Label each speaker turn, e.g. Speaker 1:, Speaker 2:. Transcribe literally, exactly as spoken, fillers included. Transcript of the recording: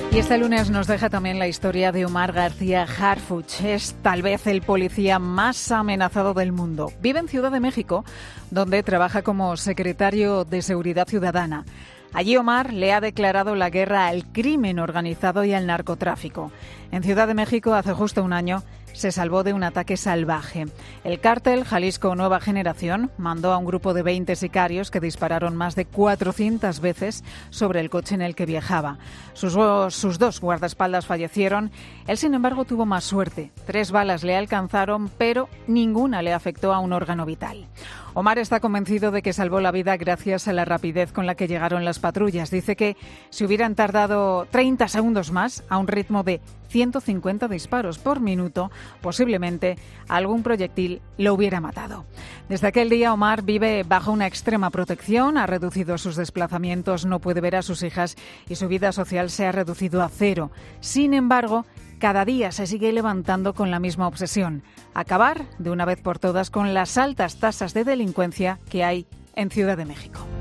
Speaker 1: Y este lunes nos deja también la historia de Omar García Harfuch. Es tal vez el policía más amenazado del mundo. Vive en Ciudad de México, donde trabaja como secretario de Seguridad Ciudadana. Allí Omar le ha declarado la guerra al crimen organizado y al narcotráfico. En Ciudad de México, hace justo un año, se salvó de un ataque salvaje. El cártel Jalisco Nueva Generación mandó a un grupo de veinte sicarios que dispararon más de cuatrocientas veces sobre el coche en el que viajaba. Sus, sus dos guardaespaldas fallecieron. Él, sin embargo, tuvo más suerte. Tres balas le alcanzaron, pero ninguna le afectó a un órgano vital. Omar está convencido de que salvó la vida gracias a la rapidez con la que llegaron las patrullas. Dice que si hubieran tardado treinta segundos más, a un ritmo de ciento cincuenta disparos por minuto, posiblemente algún proyectil lo hubiera matado. Desde aquel día, Omar vive bajo una extrema protección, ha reducido sus desplazamientos, no puede ver a sus hijas y su vida social se ha reducido a cero. Sin embargo, cada día se sigue levantando con la misma obsesión: acabar de una vez por todas con las altas tasas de delincuencia que hay en Ciudad de México.